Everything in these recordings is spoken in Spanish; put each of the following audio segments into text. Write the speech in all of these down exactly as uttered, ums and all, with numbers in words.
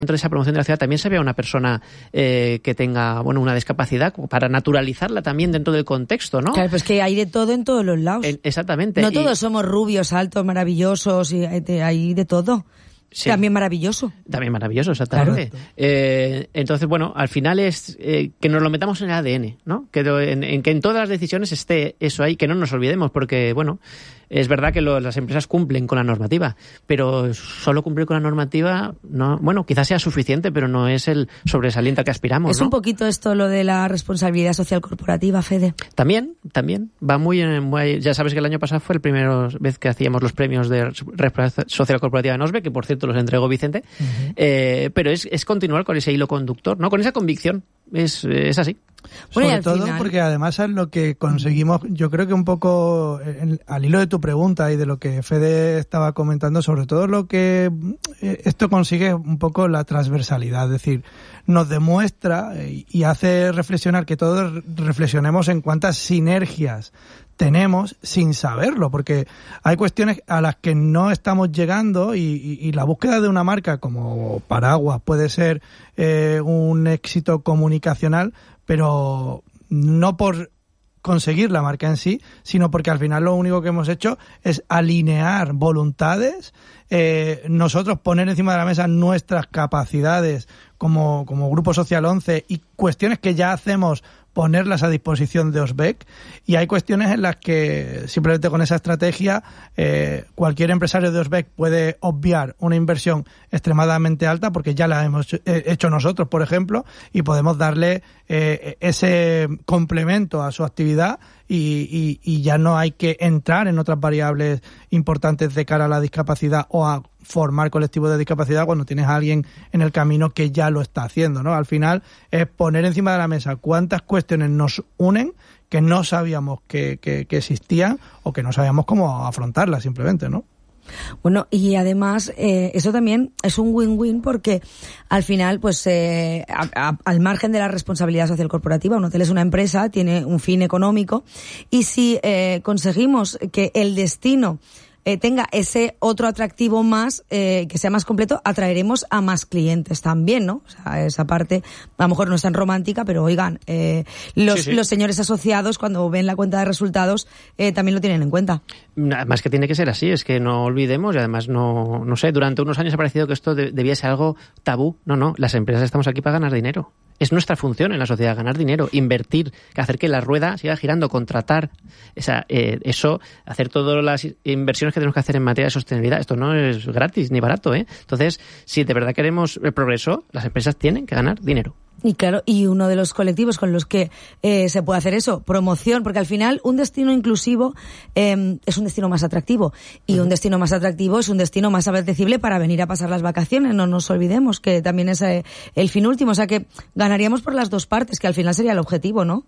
dentro de esa promoción de la ciudad también se vea una persona eh, que tenga, bueno, una discapacidad, para naturalizarla también dentro del contexto, ¿no? Claro, pues que hay de todo en todos los lados. Eh, exactamente. No y... todos somos rubios, altos, maravillosos, y hay de todo. Sí. También maravilloso. También maravilloso, exactamente. Claro. Eh, entonces, bueno, al final es eh, que nos lo metamos en el A D N, ¿no? Que en, en que en todas las decisiones esté eso ahí, que no nos olvidemos, porque, bueno, es verdad que lo, las empresas cumplen con la normativa, pero solo cumplir con la normativa, no, bueno, quizás sea suficiente, pero no es el sobresaliente al que aspiramos, Es ¿no? un poquito esto lo de la responsabilidad social corporativa, Fede. También, también. Va muy, muy... Ya sabes que el año pasado fue la primera vez que hacíamos los premios de responsabilidad social corporativa en OSBE, que por cierto los entregó Vicente, uh-huh. eh, pero es, es continuar con ese hilo conductor, ¿no? Con esa convicción. Es, es así. Bueno, sobre todo final... porque además es lo que conseguimos, yo creo que un poco en, al hilo de tu pregunta y de lo que Fede estaba comentando, sobre todo lo que esto consigue un poco la transversalidad, es decir, nos demuestra y hace reflexionar, que todos reflexionemos en cuántas sinergias tenemos sin saberlo, porque hay cuestiones a las que no estamos llegando y, y, y la búsqueda de una marca como Paraguas puede ser eh, un éxito comunicacional, pero no por conseguir la marca en sí, sino porque al final lo único que hemos hecho es alinear voluntades, eh, nosotros poner encima de la mesa nuestras capacidades como, como Grupo Social once y cuestiones que ya hacemos, ponerlas a disposición de OSBEC, y hay cuestiones en las que simplemente con esa estrategia eh, cualquier empresario de OSBEC puede obviar una inversión extremadamente alta, porque ya la hemos hecho nosotros, por ejemplo, y podemos darle eh, ese complemento a su actividad y, y, y ya no hay que entrar en otras variables importantes de cara a la discapacidad o a formar colectivos de discapacidad cuando tienes a alguien en el camino que ya lo está haciendo, ¿no? Al final es poner encima de la mesa cuántas cuestiones nos unen que no sabíamos que, que, que existían o que no sabíamos cómo afrontarlas simplemente, ¿no? Bueno, y además eh, eso también es un win-win, porque al final, pues eh, a, a, al margen de la responsabilidad social corporativa, un hotel es una empresa, tiene un fin económico, y si eh, conseguimos que el destino Eh, tenga ese otro atractivo más, eh, que sea más completo, atraeremos a más clientes también, ¿no? O sea, esa parte a lo mejor no es tan romántica, pero oigan, eh, los, sí, sí. los señores asociados cuando ven la cuenta de resultados eh, también lo tienen en cuenta. Además que tiene que ser así, es que no olvidemos, y además no, no sé, durante unos años ha parecido que esto de, debía ser algo tabú. No, no, las empresas estamos aquí para ganar dinero. Es nuestra función en la sociedad, ganar dinero, invertir, hacer que la rueda siga girando, contratar, esa, eh, eso, hacer todas las inversiones que tenemos que hacer en materia de sostenibilidad. Esto no es gratis ni barato, ¿eh? Entonces, si de verdad queremos el progreso, las empresas tienen que ganar dinero. Y claro, y uno de los colectivos con los que eh, se puede hacer eso, promoción, porque al final un destino inclusivo eh, es un destino más atractivo, y uh-huh. un destino más atractivo es un destino más apetecible para venir a pasar las vacaciones. No nos olvidemos que también es eh, el fin último, o sea que ganaríamos por las dos partes, que al final sería el objetivo, ¿no?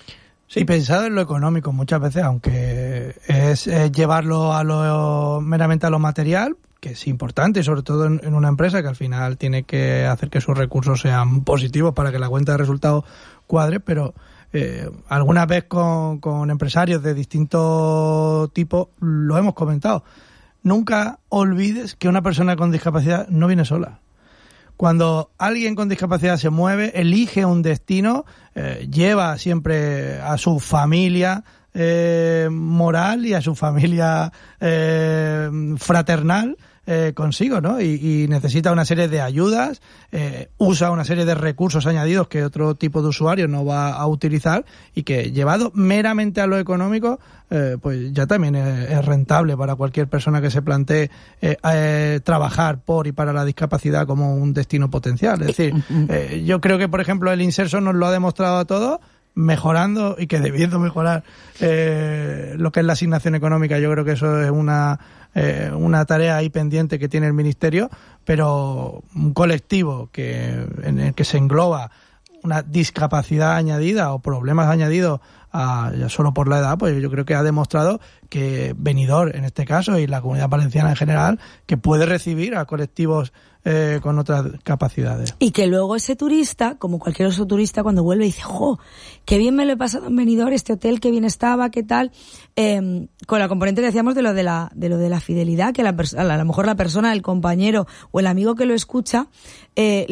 Sí, pensado en lo económico muchas veces, aunque es, es llevarlo a lo meramente a lo material, que es importante, sobre todo en, en una empresa que al final tiene que hacer que sus recursos sean positivos para que la cuenta de resultados cuadre, pero eh, alguna vez con, con empresarios de distinto tipo lo hemos comentado. Nunca olvides que una persona con discapacidad no viene sola. Cuando alguien con discapacidad se mueve, elige un destino, eh, lleva siempre a su familia eh, moral y a su familia eh, fraternal eh, consigo, ¿no? Y, y necesita una serie de ayudas, eh, usa una serie de recursos añadidos que otro tipo de usuario no va a utilizar, y que llevado meramente a lo económico, eh, pues ya también es, es rentable para cualquier persona que se plantee eh, eh, trabajar por y para la discapacidad como un destino potencial. Es decir, eh, yo creo que, por ejemplo, el Inserso nos lo ha demostrado a todos, mejorando y que debiendo mejorar eh, lo que es la asignación económica. Yo creo que eso es una eh, una tarea ahí pendiente que tiene el Ministerio, pero un colectivo que en el que se engloba una discapacidad añadida o problemas añadidos a, ya solo por la edad, pues yo creo que ha demostrado que Benidorm, en este caso, y la Comunidad Valenciana en general, que puede recibir a colectivos eh, con otras capacidades. Y que luego ese turista, como cualquier otro turista, cuando vuelve dice, ¡jo! ¡Qué bien me lo he pasado en Benidorm, este hotel, qué bien estaba, qué tal! Eh, con la componente que decíamos de lo de la, de lo de la fidelidad, que la, a lo mejor la persona, el compañero o el amigo que lo escucha, eh,